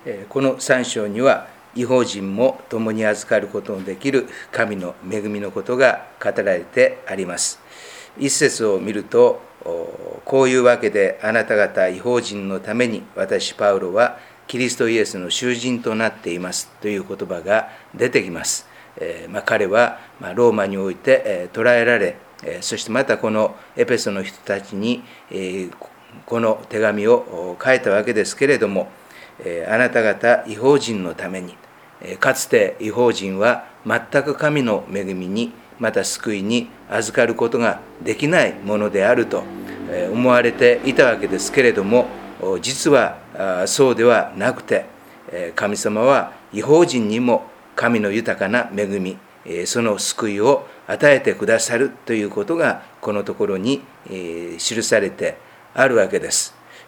この3章には異邦人も共に預かることのできる神の恵みのことが語られてあります。一節を見ると、こういうわけであなた方異邦人のために私パウロはキリストイエスの囚人となっていますという言葉が出てきます。彼はローマにおいて捕らえられ、そしてまたこのエペソの人たちにこの手紙を書いたわけですけれども、あなた方異邦人のために、かつて異邦人は全く神の恵みにまた救いに預かることができないものであると思われていたわけですけれども、実はそうではなくて、神様は異邦人にも神の豊かな恵み、その救いを与えてくださるということがこのところに記されてあるわけです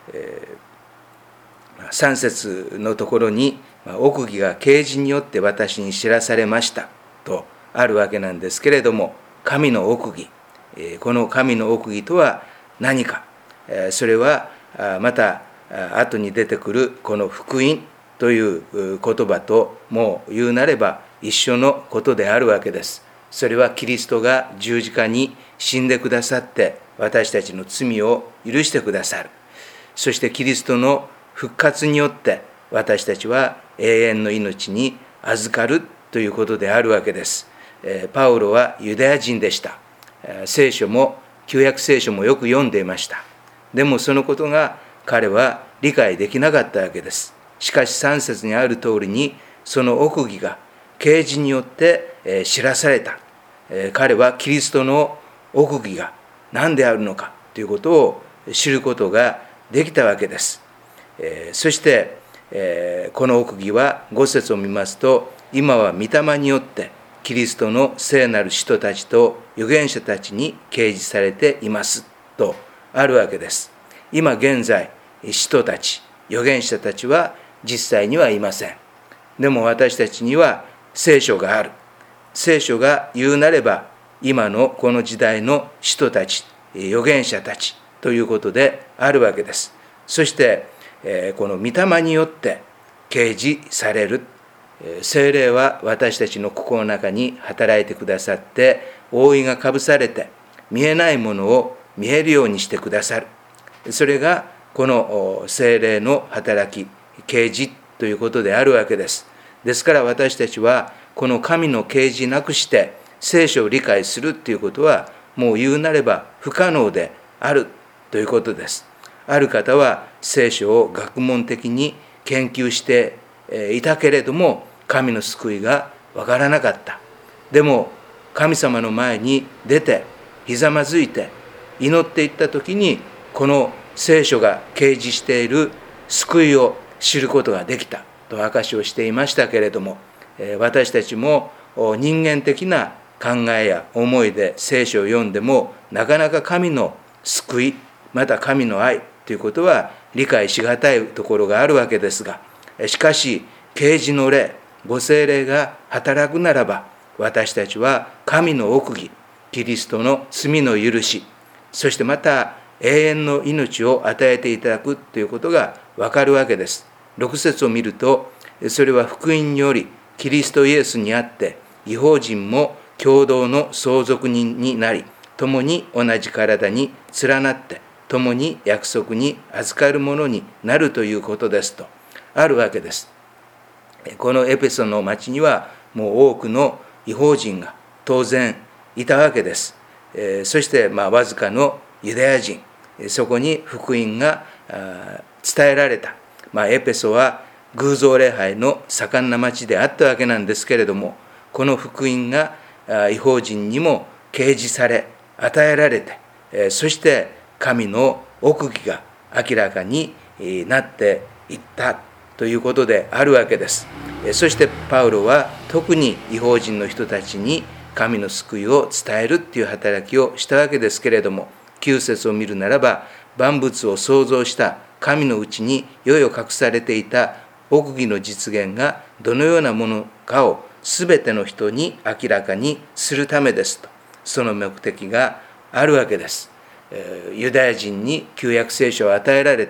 。3節のところに奥義が啓示によって私に知らされましたとあるわけなんですけれども、神の奥義、この神の奥義とは何か、それはまた後に出てくるこの福音という言葉とも言うなれば一緒のことであるわけです。それはキリストが十字架に死んでくださって私たちの罪を許してくださる。そしてキリストの復活によって私たちは永遠の命に預かるということであるわけです。パウロはユダヤ人でした。聖書も旧約聖書もよく読んでいました。でもそのことが彼は理解できなかったわけです。しかし3節にある通りにその奥義が啓示によって知らされた。彼はキリストの奥義が何であるのかということを知ることができたわけです。そしてこの奥義は5節を見ますと、今は御霊によってキリストの聖なる使徒たちと預言者たちに掲示されていますとあるわけです。今現在使徒たち預言者たちは実際にはいません。でも私たちには聖書がある。聖書が言うなれば今のこの時代の使徒たち預言者たちということであるわけです。そしてこの御霊によって掲示される。聖霊は私たちの心の中に働いてくださって、覆いがかぶされて見えないものを見えるようにしてくださる。それがこの聖霊の働き、啓示ということであるわけです。ですから私たちはこの神の啓示なくして聖書を理解するということはもう言うなれば不可能であるということです。ある方は聖書を学問的に研究していたけれども神の救いがわからなかった。でも神様の前に出てひざまずいて祈っていった時にこの聖書が掲示している救いを知ることができたと証しをしていましたけれども、私たちも人間的な考えや思いで聖書を読んでもなかなか神の救いまた神の愛ということは理解しがたいところがあるわけですが、しかし啓示の霊ご聖霊が働くならば私たちは神の奥義キリストの罪の許し、そしてまた永遠の命を与えていただくということがわかるわけです。6節を見ると、それは福音によりキリストイエスにあって異邦人も共同の相続人になり、共に同じ体に連なって共に約束に預かるものになるということですとあるわけです。このエペソの町にはもう多くの異邦人が当然いたわけです。そしてわずかのユダヤ人、そこに福音が伝えられた。エペソは偶像礼拝の盛んな町であったわけなんですけれども、この福音が異邦人にも掲示され与えられて、そして神の奥義が明らかになっていったということであるわけです。そしてパウロは特に異邦人の人たちに神の救いを伝えるっていう働きをしたわけですけれども、9節を見るならば、万物を創造した神のうちに世々隠されていた奥義の実現がどのようなものかをすべての人に明らかにするためですと、その目的があるわけです。ユダヤ人に旧約聖書を与えられた。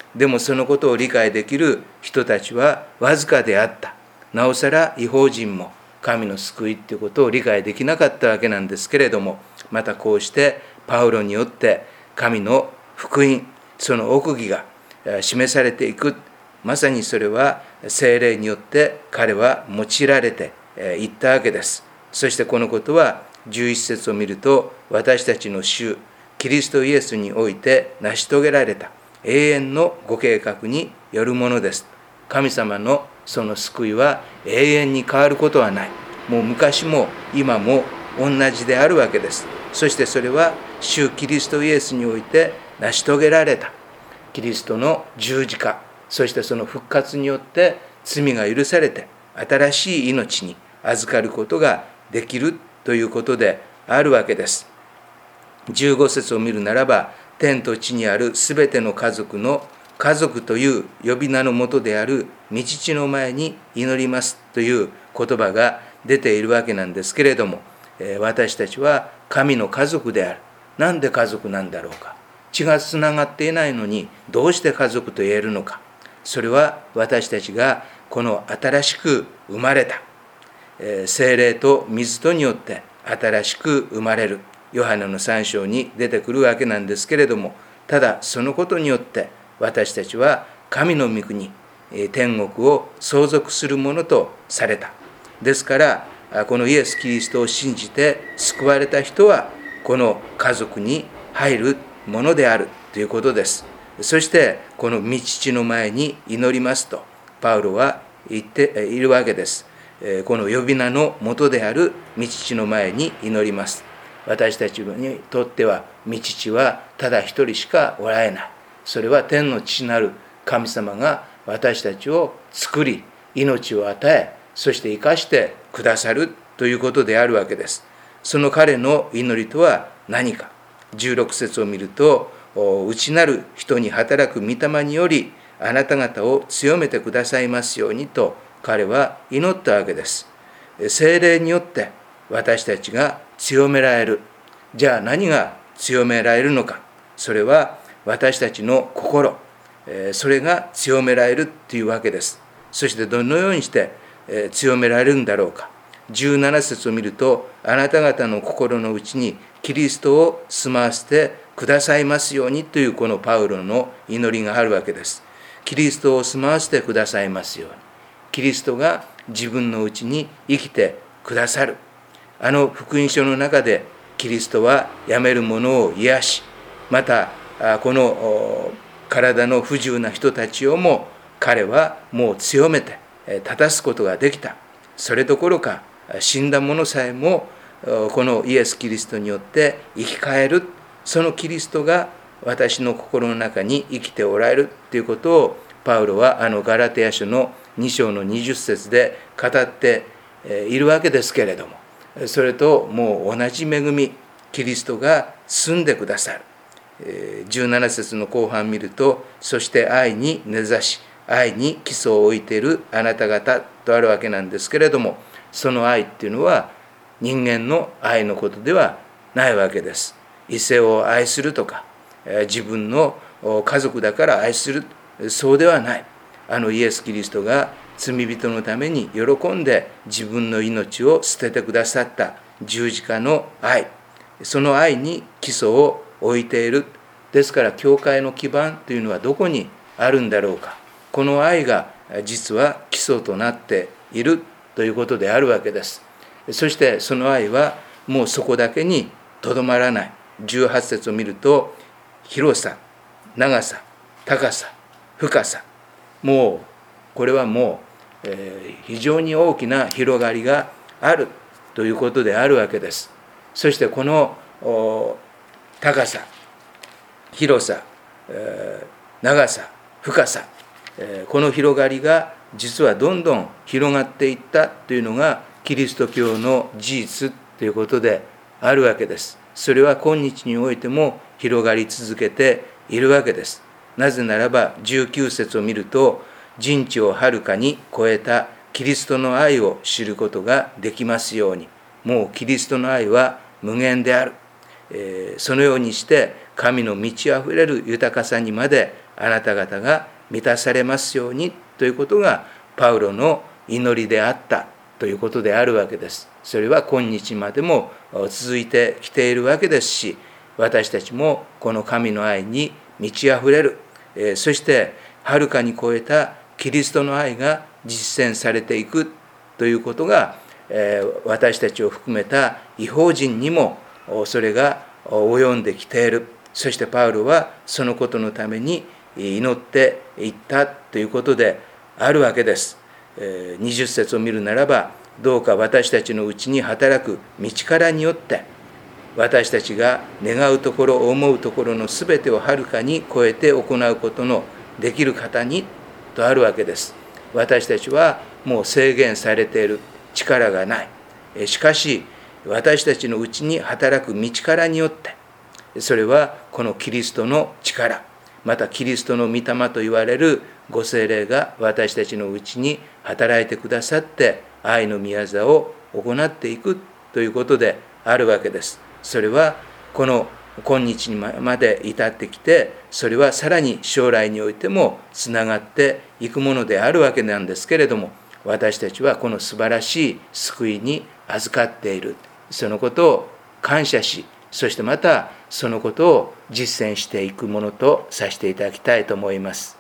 でもそのことを理解できる人たちはわずかであった。なおさら異邦人も神の救いということを理解できなかったわけなんですけれども、またこうしてパウロによって神の福音、その奥義が示されていく。まさにそれは聖霊によって彼は用いられていったわけです。そしてこのことは11節を見ると、私たちの主キリストイエスにおいて成し遂げられた永遠のご計画によるものです。神様のその救いは永遠に変わることはない。もう昔も今も同じであるわけです。そしてそれは主キリストイエスにおいて成し遂げられたキリストの十字架、そしてその復活によって罪が許されて新しい命に預かることができるということであるわけです。15節を見るならば、天と地にあるすべての家族の家族という呼び名のもとである御父の前に祈りますという言葉が出ているわけなんですけれども、私たちは神の家族である。なんで家族なんだろうか。血がつながっていないのにどうして家族と言えるのか。それは私たちがこの新しく生まれた聖霊と水とによって新しく生まれるヨハネの3章に出てくるわけなんですけれども、ただそのことによって私たちは神の御国、天国を相続するものとされた。ですからこのイエス・キリストを信じて救われた人はこの家族に入るものであるということです。そしてこの御父の前に祈りますとパウロは言っているわけです。この呼び名の元である御父の前に祈ります。私たちにとっては御父はただ一人しかおられない。それは天の父なる神様が私たちを作り命を与え、そして生かしてくださるということであるわけです。その彼の祈りとは何か。16節を見ると、内なる人に働く御霊によりあなた方を強めてくださいますようにと彼は祈ったわけです。聖霊によって私たちが強められる。じゃあ何が強められるのか。それは私たちの心、それが強められるというわけです。そしてどのようにして強められるんだろうか。17節を見ると、あなた方の心の内にキリストを住まわせてくださいますようにというこのパウロの祈りがあるわけです。キリストを住まわせてくださいますように。キリストが自分のうちに生きてくださる。福音書の中でキリストは病める者を癒し、またこの体の不自由な人たちをも彼はもう強めて立たすことができた。それどころか死んだ者さえもこのイエス・キリストによって生き返る。そのキリストが私の心の中に生きておられるということをパウロはガラテヤ書の2章の20節で語っているわけですけれども、それともう同じ恵み、キリストが住んでくださる。17節の後半見ると、そして愛に根ざし愛に基礎を置いているあなた方とあるわけなんですけれども、その愛っていうのは人間の愛のことではないわけです。異性を愛するとか自分の家族だから愛する、そうではない。イエス・キリストが罪人のために喜んで自分の命を捨ててくださった十字架の愛、その愛に基礎を置いている。ですから教会の基盤というのはどこにあるんだろうか。この愛が実は基礎となっているということであるわけです。そしてその愛はもうそこだけにとどまらない。18節を見ると、広さ、長さ、高さ、深さ、もうこれはもう非常に大きな広がりがあるということであるわけです。そしてこの高さ、広さ、長さ、深さ、この広がりが実はどんどん広がっていったというのがキリスト教の事実ということであるわけです。それは今日においても広がり続けているわけです。なぜならば19節を見ると、人知をはるかに超えたキリストの愛を知ることができますように。もうキリストの愛は無限である。そのようにして神の満ち溢れる豊かさにまであなた方が満たされますようにということがパウロの祈りであったということであるわけです。それは今日までも続いてきているわけですし、私たちもこの神の愛に満ち溢れる、そしてはるかに超えたキリストの愛が実践されていくということが、私たちを含めた異邦人にもそれが及んできている。そしてパウロはそのことのために祈っていったということであるわけです。20節を見るならば、どうか私たちのうちに働く道からによって私たちが願うところ思うところのすべてをはるかに超えて行うことのできる方にとあるわけです。私たちはもう制限されている、力がない。しかし私たちのうちに働く道からによって、それはこのキリストの力、またキリストの御霊と言われるご聖霊が私たちのうちに働いてくださって愛の御業を行っていくということであるわけです。それはこの今日にまで至ってきて、それはさらに将来においてもつながっていくものであるわけなんですけれども、私たちはこの素晴らしい救いに預かっている、そのことを感謝し、そしてまたそのことを実践していくものとさせていただきたいと思います。